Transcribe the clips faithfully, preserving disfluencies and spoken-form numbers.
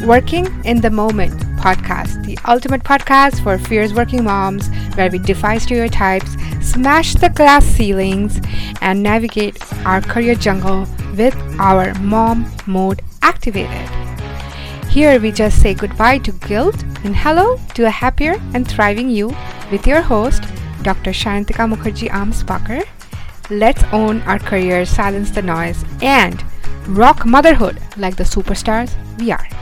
Working in the Moment podcast, the ultimate podcast for fierce working moms, where we defy stereotypes, smash the glass ceilings, and navigate our career jungle with our mom mode activated. Here we just say goodbye to guilt and hello to a happier and thriving you with your host, Doctor Shantika Mukherjee Amspacher. Let's own our careers, silence the noise, and rock motherhood like the superstars we are.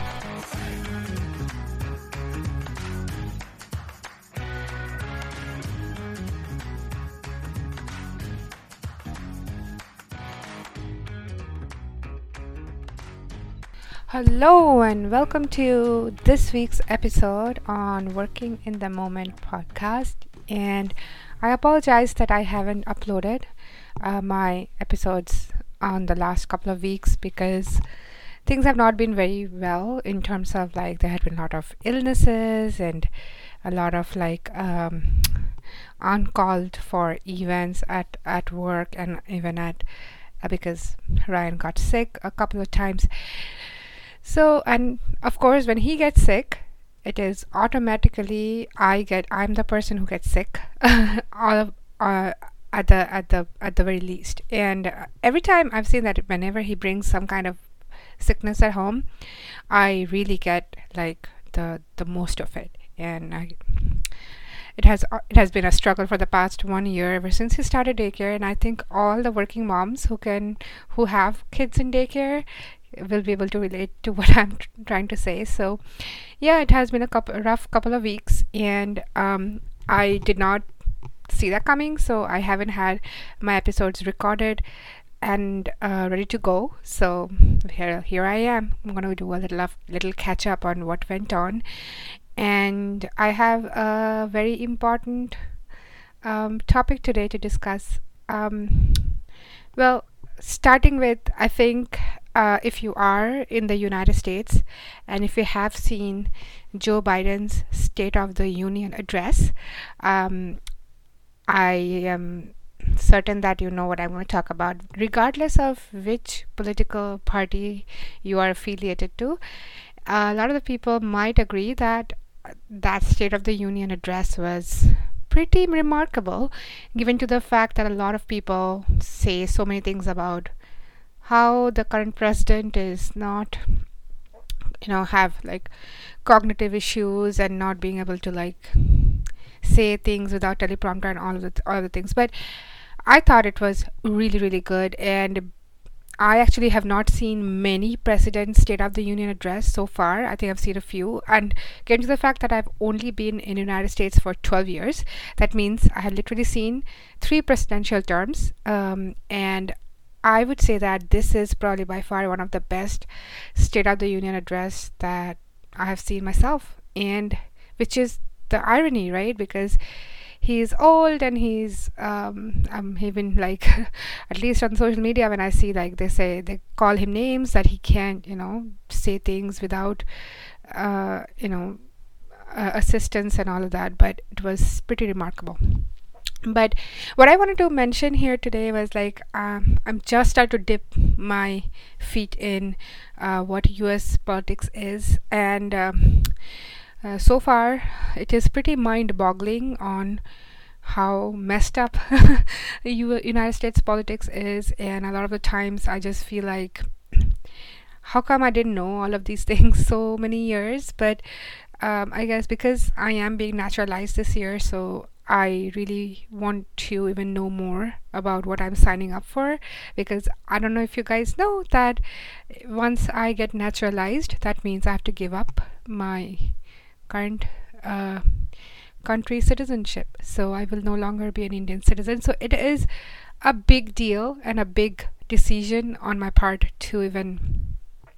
Hello and welcome to this week's episode on Working in the Moment podcast. And I apologize that I haven't uploaded uh, my episodes on the last couple of weeks because things have not been very well in terms of like there had been a lot of illnesses and a lot of like um, uncalled for events at, at work and even at uh, because Ryan got sick a couple of times. So, and of course, when he gets sick, it is automatically I get I'm the person who gets sick, all of, uh, at the at the at the very least. And uh, every time I've seen that whenever he brings some kind of sickness at home, I really get like the the most of it. And I, it has uh, it has been a struggle for the past one year ever since he started daycare. And I think all the working moms who can who have kids in daycare will be able to relate to what I'm t- trying to say. So yeah, it has been a couple a rough couple of weeks, and um, I did not see that coming, so I haven't had my episodes recorded and uh, ready to go. So here here I am. I'm gonna do a little of, little catch up on what went on, and I have a very important um, topic today to discuss. Um, well, starting with, I think Uh, if you are in the United States and if you have seen Joe Biden's State of the Union address, um, I am certain that you know what I'm going to talk about. Regardless of which political party you are affiliated to, a lot of the people might agree that that State of the Union address was pretty remarkable, given to the fact that a lot of people say so many things about how the current president is not, you know, have like cognitive issues and not being able to like say things without teleprompter and all of the all of the things. But I thought it was really really good, and I actually have not seen many presidents' State of the Union address so far. I think I've seen a few, and getting to the fact that I've only been in the United States for twelve years, that means I have literally seen three presidential terms, um, and I would say that this is probably by far one of the best State of the Union address that I have seen myself, and which is the irony, right? Because he's old and he's um, um even like at least on social media when I see like they say they call him names that he can't, you know, say things without uh, you know uh, assistance and all of that. But it was pretty remarkable. But what I wanted to mention here today was like um, I'm just starting to dip my feet in uh, what U S politics is, and um, uh, so far it is pretty mind-boggling on how messed up U- United States politics is. And a lot of the times I just feel like, how come I didn't know all of these things so many years? But um, I guess because I am being naturalized this year, so I really want to even know more about what I'm signing up for, because I don't know if you guys know that once I get naturalized, that means I have to give up my current uh, country citizenship. So I will no longer be an Indian citizen. So it is a big deal and a big decision on my part to even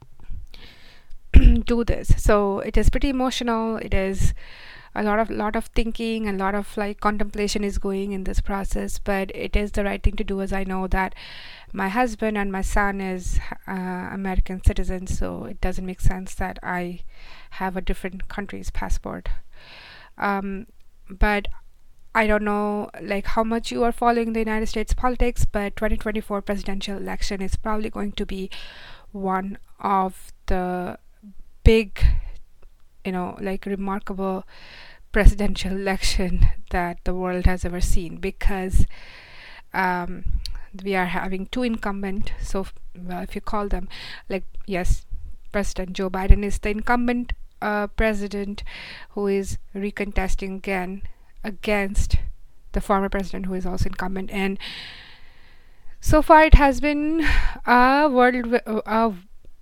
do this. So it is pretty emotional. It is a lot of lot of thinking and a lot of like contemplation is going in this process, but it is the right thing to do, as I know that my husband and my son is uh, American citizens, so it doesn't make sense that I have a different country's passport. Um, but I don't know like how much you are following the United States politics, but twenty twenty-four presidential election is probably going to be one of the big, you know, like remarkable presidential election that the world has ever seen, because um, we are having two incumbent. So, well, if you call them, like, yes, President Joe Biden is the incumbent uh, president who is recontesting again against the former president who is also incumbent. And so far it has been a world, uh,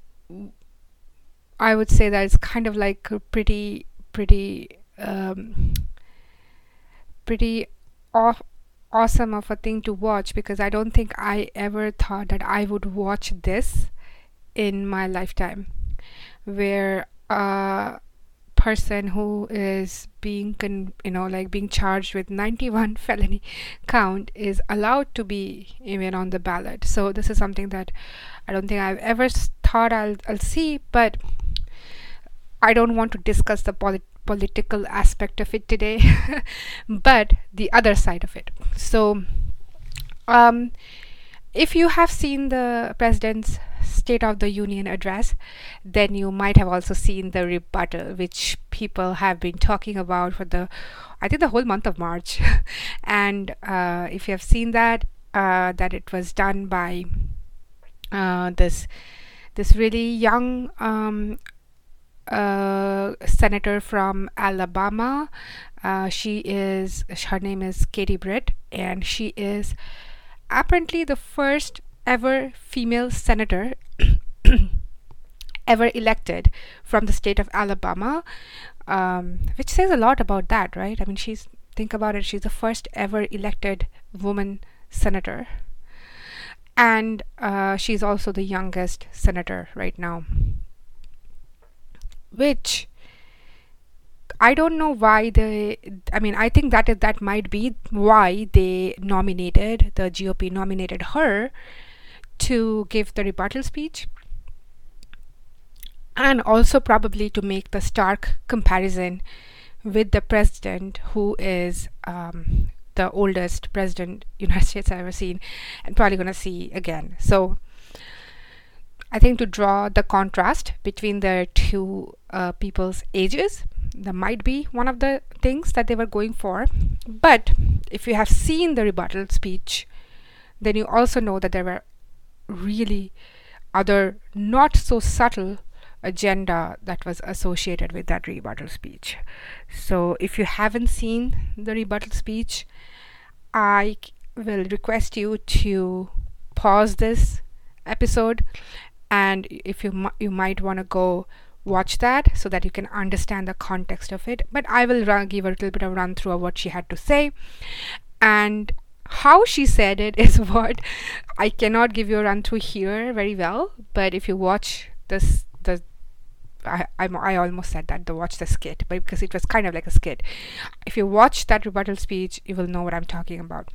I would say that it's kind of like a pretty, pretty, um, pretty off awesome of a thing to watch, because I don't think I ever thought that I would watch this in my lifetime, where a person who is being con- you know like being charged with ninety-one felony count is allowed to be even on the ballot. So this is something that I don't think I've ever s- thought I'll, I'll see, but I don't want to discuss the polit- political aspect of it today, but the other side of it. So, um, if you have seen the president's State of the Union address, then you might have also seen the rebuttal, which people have been talking about for the, I think, the whole month of March. And uh, if you have seen that, uh, that it was done by uh, this this really young um, uh, senator from Alabama. Uh, she is, her name is Katie Britt, and she is apparently the first ever female senator ever elected from the state of Alabama, um, which says a lot about that, right? I mean, she's, think about it, she's the first ever elected woman senator, and uh, she's also the youngest senator right now, which I don't know why they, I mean, I think that is, that might be why they nominated, the G O P nominated her to give the rebuttal speech, and also probably to make the stark comparison with the president, who is um, the oldest president United States I've ever seen, and probably gonna see again. So I think to draw the contrast between the two uh, people's ages, that might be one of the things that they were going for. But if you have seen the rebuttal speech, then you also know that there were really other not so subtle agenda that was associated with that rebuttal speech. So if you haven't seen the rebuttal speech, I will request you to pause this episode, and if you mu- you might want to go watch that so that you can understand the context of it. But I will run, give a little bit of run through of what she had to say, and how she said it is what I cannot give you a run through here very well. But if you watch this, the I I'm, I almost said that the watch the skit, but because it was kind of like a skit. If you watch that rebuttal speech, you will know what I'm talking about.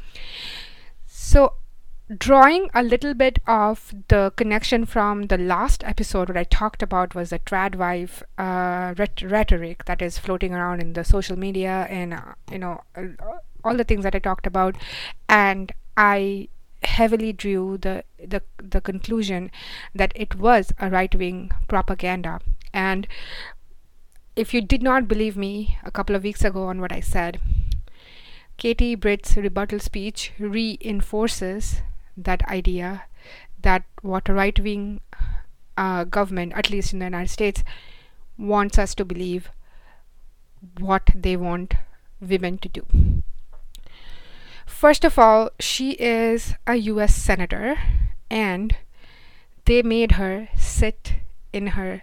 So, drawing a little bit of the connection from the last episode, what I talked about was the trad wife uh, ret- rhetoric that is floating around in the social media, and uh, you know uh, all the things that I talked about, and I heavily drew the the the conclusion that it was a right-wing propaganda. And if you did not believe me a couple of weeks ago on what I said, Katie Britt's rebuttal speech reinforces that idea that what a right-wing uh, government, at least in the United States, wants us to believe what they want women to do. First of all, she is a U S senator, and they made her sit in her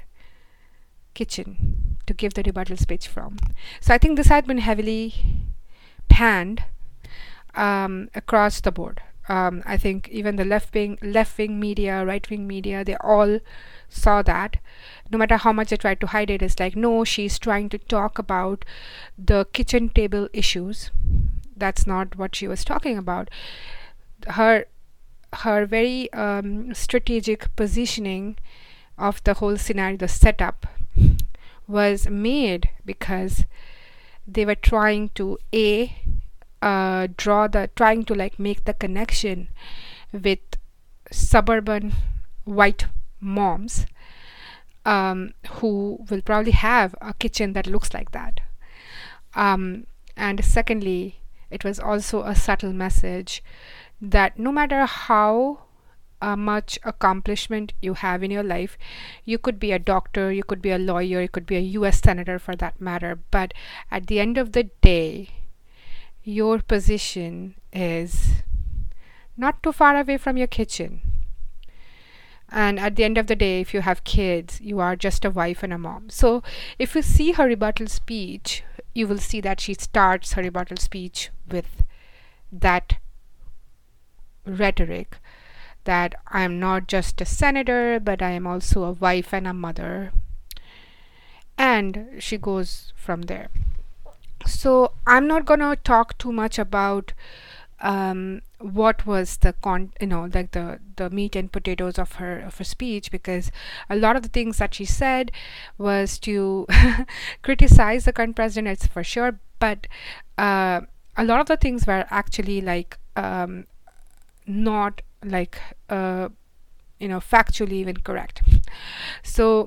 kitchen to give the rebuttal speech from. So I think this had been heavily panned um, across the board. Um, I think even the left wing, left wing media, right wing media, they all saw that. No matter how much they tried to hide it, it's like, no, she's trying to talk about the kitchen table issues. That's not what she was talking about. Her her very um, strategic positioning of the whole scenario, the setup, was made because they were trying to a uh, draw the trying to like make the connection with suburban white moms um, who will probably have a kitchen that looks like that. Um, and secondly, it was also a subtle message that no matter how uh, much accomplishment you have in your life, you could be a doctor, you could be a lawyer, you could be a U S senator for that matter, but at the end of the day, your position is not too far away from your kitchen. And at the end of the day, if you have kids, you are just a wife and a mom. So if you see her rebuttal speech, you will see that she starts her rebuttal speech with that rhetoric that I am not just a senator, but I am also a wife and a mother. And she goes from there. So I'm not gonna talk too much about um, what was the con you know like the the meat and potatoes of her of her speech, because a lot of the things that she said was to criticize the current president, it's for sure, but uh, a lot of the things were actually like um, not like uh, you know factually even correct. So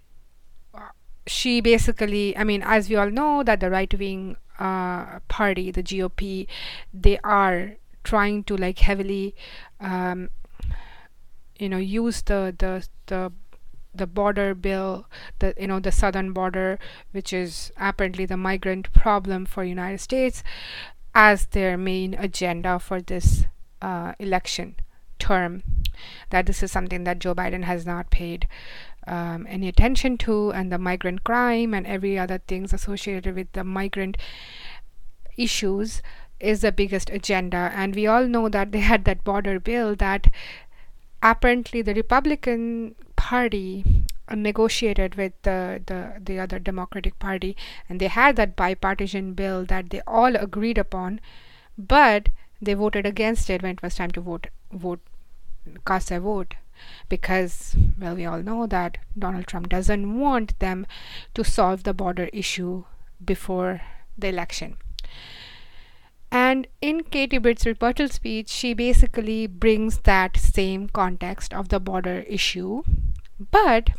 she basically, I mean, as we all know, that the right wing uh, party, the G O P, they are trying to like heavily um, you know use the the the the border bill, the you know the southern border, which is apparently the migrant problem for United States, as their main agenda for this uh, election term. That this is something that Joe Biden has not paid um, any attention to, and the migrant crime and every other things associated with the migrant issues is the biggest agenda. And we all know that they had that border bill that apparently the Republican Party uh, negotiated with the, the the other Democratic Party, and they had that bipartisan bill that they all agreed upon, but they voted against it when it was time to vote vote cast their vote, because, well, we all know that Donald Trump doesn't want them to solve the border issue before the election. And in Katie Britt's rebuttal speech, she basically brings that same context of the border issue, but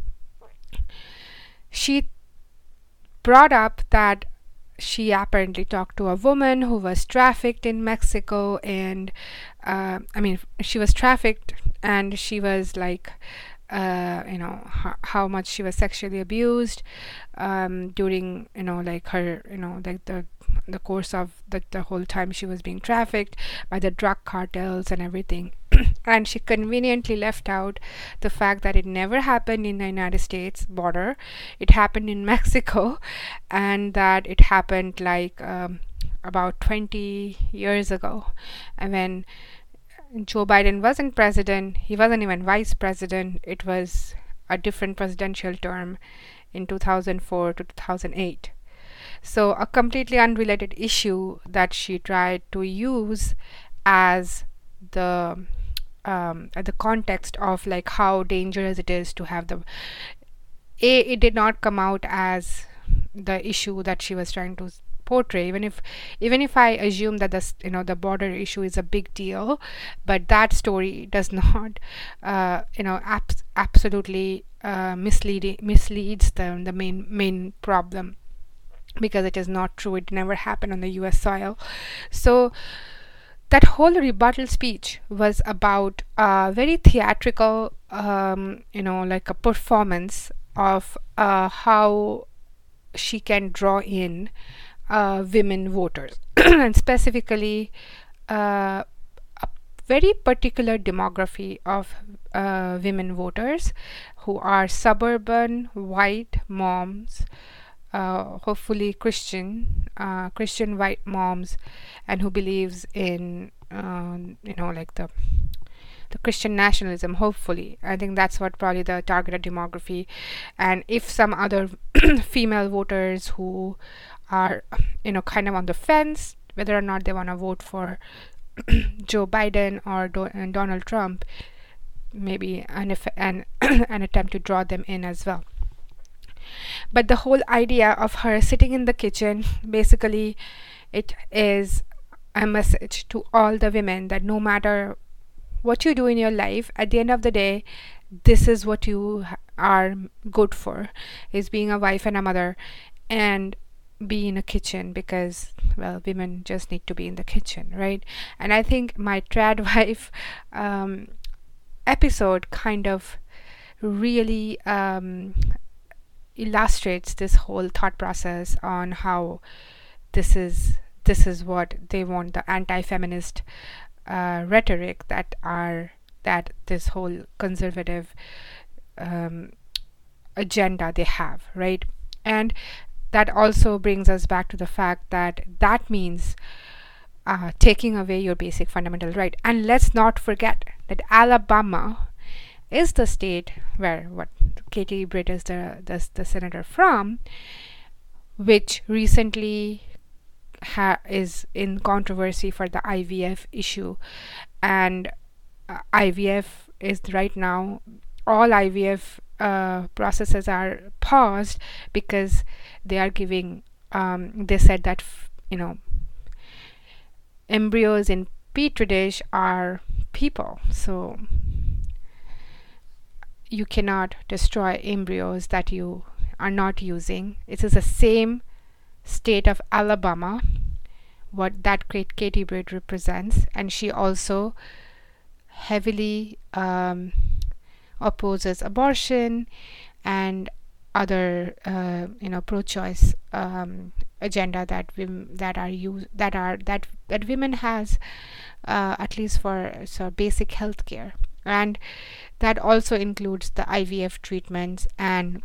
she brought up that she apparently talked to a woman who was trafficked in Mexico, and uh, I mean, she was trafficked, and she was like, uh, you know, h- how much she was sexually abused um, during, you know, like her, you know, like the the course of the, the whole time she was being trafficked by the drug cartels and everything. And she conveniently left out the fact that it never happened in the United States border, it happened in Mexico, and that it happened like um, about twenty years ago. And when Joe Biden wasn't president, he wasn't even vice president, it was a different presidential term in two thousand four to two thousand eight. So a completely unrelated issue that she tried to use as the um, at the context of like how dangerous it is to have the a it did not come out as the issue that she was trying to portray, even if even if I assume that this you know the border issue is a big deal, but that story does not uh, you know abs- absolutely uh, misleading misleads the the main main problem, because it is not true. It never happened on the U S soil. So that whole rebuttal speech was about a very theatrical, um, you know, like a performance of uh, how she can draw in uh, women voters, and specifically uh, a very particular demography of uh, women voters who are suburban white moms, uh, hopefully Christian, uh, Christian white moms, and who believes in, uh, you know, like the the Christian nationalism. Hopefully, I think that's what probably the targeted demography. And if some other female voters who are, you know, kind of on the fence whether or not they want to vote for Joe Biden or Do- and Donald Trump, maybe an, eff- an an attempt to draw them in as well. But the whole idea of her sitting in the kitchen, basically, it is a message to all the women that no matter what you do in your life, at the end of the day, this is what you ha- are good for, is being a wife and a mother and be in a kitchen, because well, women just need to be in the kitchen, right? And I think my trad wife um, episode kind of really um, illustrates this whole thought process on how this is this is what they want, the anti-feminist uh, rhetoric that are that this whole conservative um, agenda they have, right? And that also brings us back to the fact that that means uh, taking away your basic fundamental right. And let's not forget that Alabama is the state where what Katie Britt is the, the, the senator from, which recently ha- is in controversy for the I V F issue. And uh, I V F is right now, all I V F uh, processes are paused because they are giving, um, they said that, f- you know, embryos in petri dish are people. So you cannot destroy embryos that you are not using. It is the same state of Alabama, what that great Katie Britt represents, and she also heavily um, opposes abortion and other uh, you know pro-choice um, agenda that wim- that are use that are that that women has uh, at least for so basic health care, and that also includes the I V F treatments. And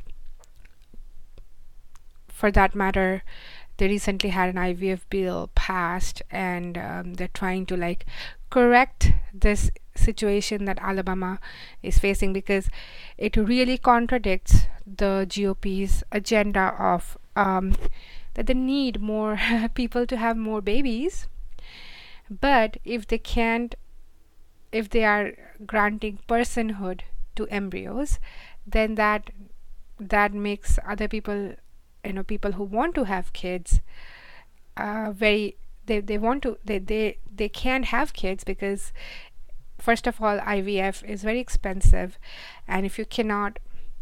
for that matter, they recently had an I V F bill passed, and um, they're trying to like correct this situation that Alabama is facing, because it really contradicts the G O P's agenda of um, that they need more people to have more babies. But if they can't, if they are granting personhood to embryos, then that that makes other people, you know, people who want to have kids, uh, very they, they want to they, they they can't have kids, because first of all, I V F is very expensive, and if you cannot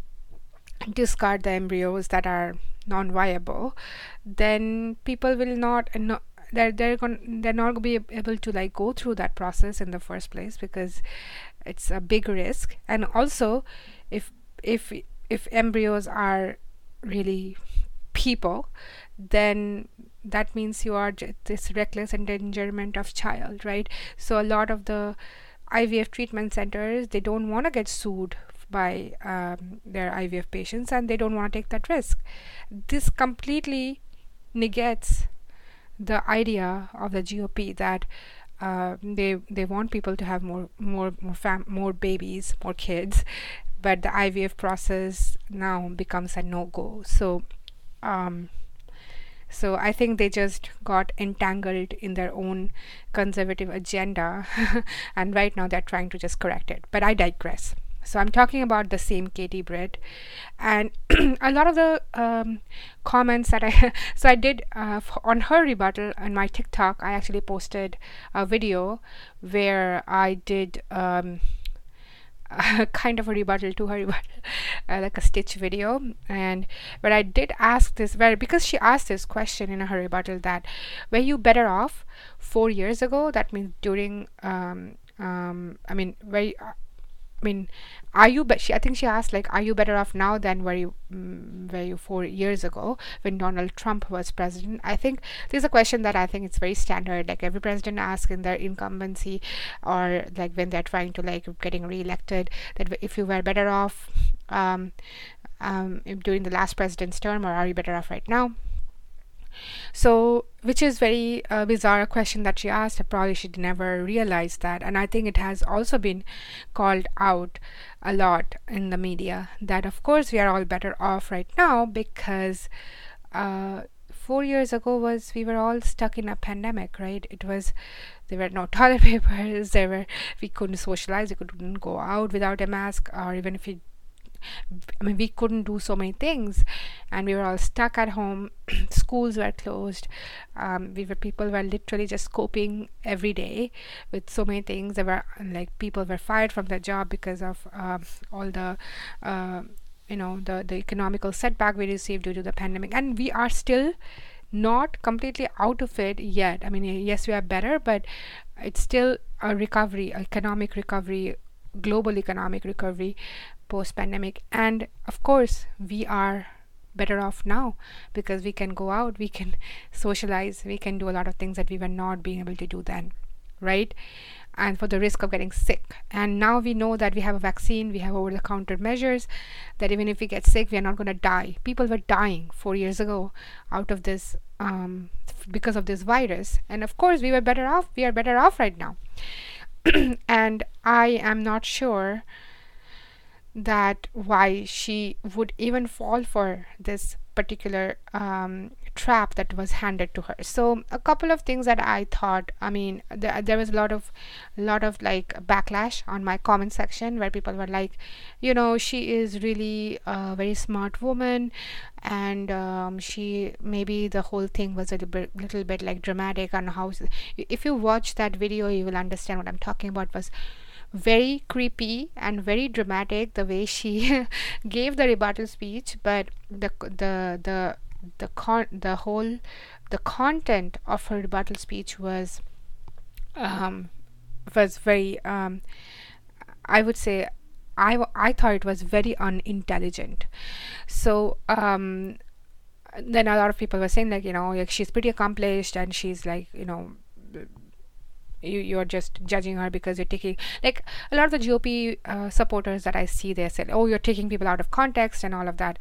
discard the embryos that are non-viable, then people will not uh, no, they're they're going they're not going to be able to like go through that process in the first place, because it's a big risk. And also, if if if embryos are really people, then that means you are j- this reckless endangerment of child, right? So a lot of the I V F treatment centers, they don't want to get sued by um, their I V F patients, and they don't want to take that risk. This completely negates the idea of the G O P that uh, they they want people to have more more more fam- more babies, more kids, but the I V F process now becomes a no-go. So um, so I think they just got entangled in their own conservative agenda, and right now they're trying to just correct it. But I digress. So I'm talking about the same Katie Britt, and a lot of the um, comments that I so I did uh, f- on her rebuttal on my TikTok. I actually posted a video where I did um, uh, kind of a rebuttal to her rebuttal, uh, like a stitch video. And but I did ask this, where because she asked this question in her rebuttal, that were you better off four years ago? That means during um um I mean were you, I mean, are you? But she, I think she asked like, are you better off now than were you mm, were you four years ago when Donald Trump was president? I think this is a question that I think it's very standard. Like every president asks in their incumbency, or like when they're trying to like getting reelected, that if you were better off um, um, during the last president's term, or are you better off right now? So, which is very uh, bizarre question that she asked. Probably she never realized that, and I think it has also been called out a lot in the media that, of course, we are all better off right now, because uh, four years ago was we were all stuck in a pandemic, right? It was there were no toilet papers. There were we couldn't socialize. We couldn't go out without a mask, or even if we I mean, we couldn't do so many things, and we were all stuck at home. Schools were closed. Um, we were people were literally just coping every day with so many things. There were like people were fired from their job because of uh, all the uh, you know the the economical setback we received due to the pandemic, and we are still not completely out of it yet. I mean, yes, we are better, but it's still a recovery, economic recovery, global economic recovery post pandemic. And of course we are better off now because we can go out, we can socialize, we can do a lot of things that we were not being able to do then, right? And for the risk of getting sick, and now we know that we have a vaccine, we have over the counter measures, that even if we get sick, we are not going to die. People were dying four years ago out of this um, because of this virus, and of course we were better off, we are better off right now. And I am not sure that why she would even fall for this particular um, trap that was handed to her. So a couple of things that I thought, I mean, th- there was a lot of lot of like backlash on my comment section where people were like, you know, she is really a very smart woman, and um, she maybe the whole thing was a little bit, little bit like dramatic on how. If you watch that video, you will understand what I'm talking about. Was very creepy and very dramatic the way she gave the rebuttal speech, but the the the the con the whole the content of her rebuttal speech was um was very um I would say I I thought it was very unintelligent. So um then a lot of people were saying, like, you know, like, she's pretty accomplished and she's like, you know, you you're just judging her because you're taking, like, a lot of the G O P uh, supporters that I see, they said, oh, you're taking people out of context and all of that.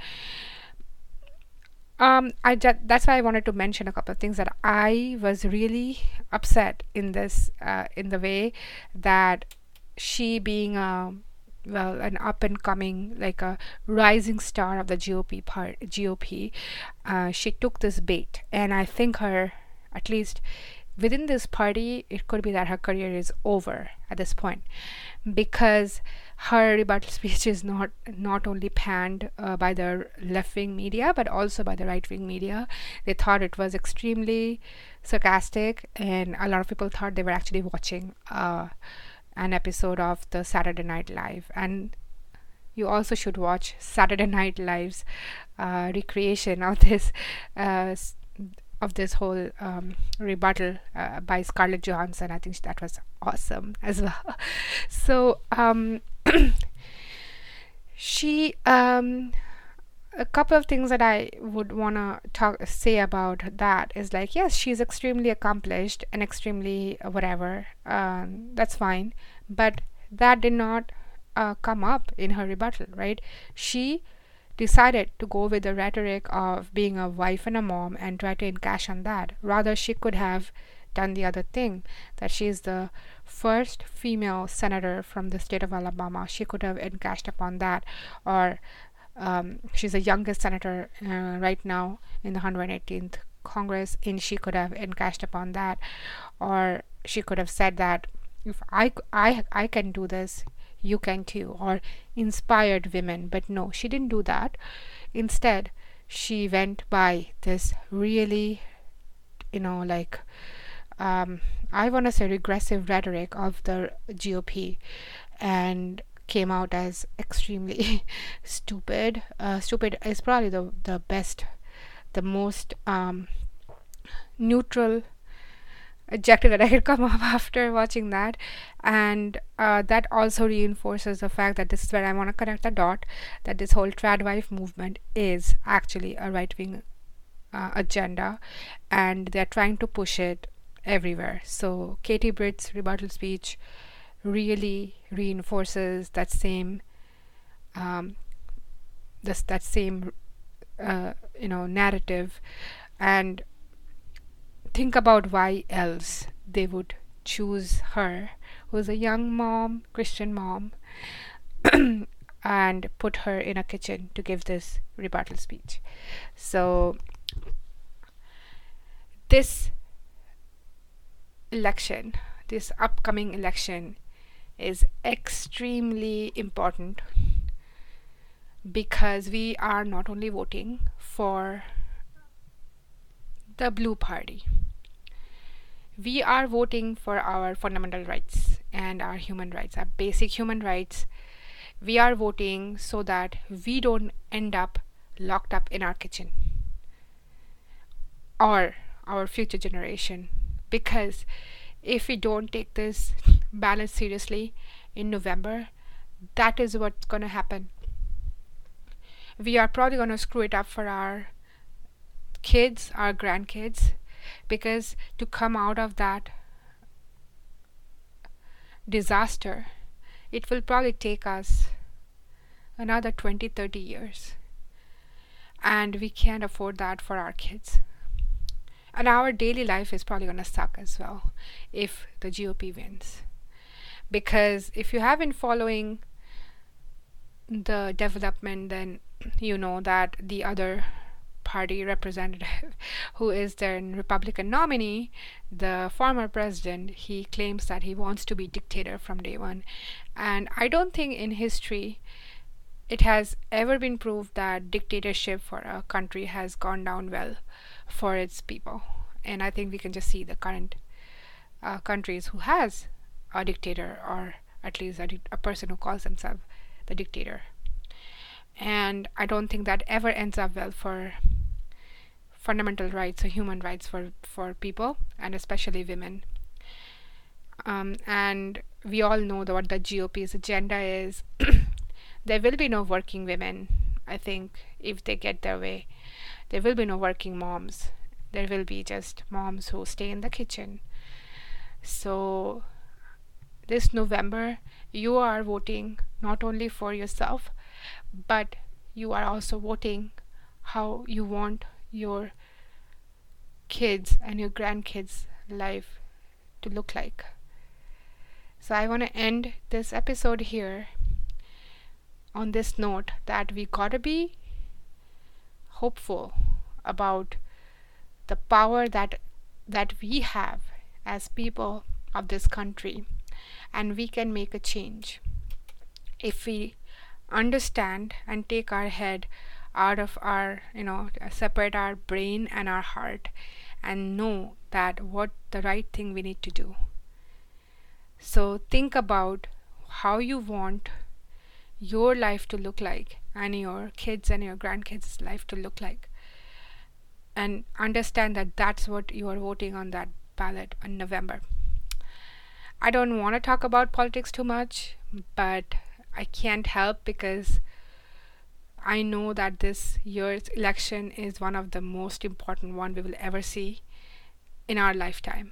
um I ju- that's why I wanted to mention a couple of things that I was really upset in this uh, in the way that she, being a well an up and coming, like a rising star of the G O P part G O P, uh, she took this bait, and I think her, at least within this party, it could be that her career is over at this point, because her rebuttal speech is not not only panned uh, by the left-wing media but also by the right-wing media. They thought it was extremely sarcastic, and a lot of people thought they were actually watching uh, an episode of the Saturday Night Live. And you also should watch Saturday Night Live's uh, recreation of this uh, of this whole um, rebuttal uh, by Scarlett Johansson. I think that was awesome as well. So um, she, um, a couple of things that I would want to talk say about that is, like, yes, she's extremely accomplished and extremely uh, whatever. Um, that's fine, but that did not uh, come up in her rebuttal, right? She decided to go with the rhetoric of being a wife and a mom and try to encash on that. Rather, she could have done the other thing, that she is the first female senator from the state of Alabama. She could have encashed upon that, or um, she's the youngest senator uh, right now in the one hundred eighteenth Congress, and she could have encashed upon that, or she could have said that if I, I, I can do this, you can too, or inspired women. But no, she didn't do that. Instead, she went by this really, you know, like um, I want to say regressive rhetoric of the G O P, and came out as extremely stupid. Uh, stupid is probably the the best, the most um, neutral adjective that I could come up after watching that. And uh, that also reinforces the fact that this is where I want to connect the dot, that this whole trad wife movement is actually a right-wing uh, agenda, and they're trying to push it everywhere. So Katie Britt's rebuttal speech really reinforces that same um, this that same uh, you know narrative. And think about why else they would choose her, who's a young mom, Christian mom, and put her in a kitchen to give this rebuttal speech. So this election, this upcoming election, is extremely important because we are not only voting for the blue party, we are voting for our fundamental rights and our human rights, our basic human rights. We are voting so that we don't end up locked up in our kitchen or our future generation. Because if we don't take this ballot seriously in November, that is what's going to happen. We are probably going to screw it up for our kids, our grandkids, because to come out of that disaster, it will probably take us another twenty, thirty years. And we can't afford that for our kids. And our daily life is probably going to suck as well if the G O P wins. Because if you have been following the development, then you know that the other party representative, who is their Republican nominee, the former president, he claims that he wants to be dictator from day one. And I don't think in history it has ever been proved that dictatorship for a country has gone down well for its people. And I think we can just see the current uh, countries who has a dictator, or at least a, di- a person who calls themselves the dictator. And I don't think that ever ends up well for fundamental rights or human rights for, for people, and especially women. Um, and we all know that what the G O P's agenda is. There will be no working women, I think, if they get their way. There will be no working moms. There will be just moms who stay in the kitchen. So this November, you are voting not only for yourself, but you are also voting how you want your kids and your grandkids' life to look like. So I want to end this episode here on this note that we gotta be hopeful about the power that that we have as people of this country, and we can make a change if we understand and take our head out of our, you know, separate our brain and our heart and know that what the right thing we need to do. So think about how you want your life to look like and your kids and your grandkids' life to look like, and understand that that's what you are voting on that ballot in November. I don't want to talk about politics too much, but I can't help, because I know that this year's election is one of the most important one we will ever see in our lifetime.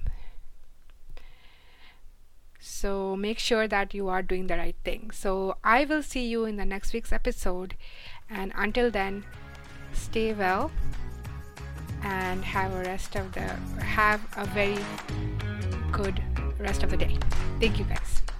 So make sure that you are doing the right thing. So I will see you in the next week's episode, and until then, stay well and have a rest of the have a very good rest of the day. Thank you, guys.